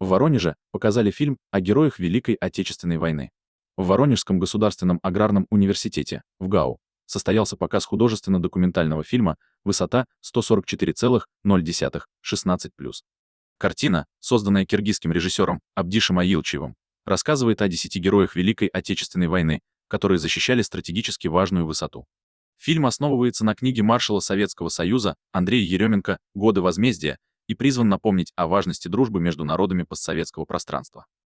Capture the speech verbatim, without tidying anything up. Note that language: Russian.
В Воронеже показали фильм о героях Великой Отечественной войны. В Воронежском государственном аграрном университете, в ГАУ, состоялся показ художественно-документального фильма «Высота сто сорок четыре целых ноль десятых шестнадцать плюс». Картина, созданная киргизским режиссером Абдишем Аилчиевым, рассказывает о десяти героях Великой Отечественной войны, которые защищали стратегически важную высоту. Фильм основывается на книге маршала Советского Союза Андрея Еременко «Годы возмездия» и призван напомнить о важности дружбы между народами постсоветского пространства.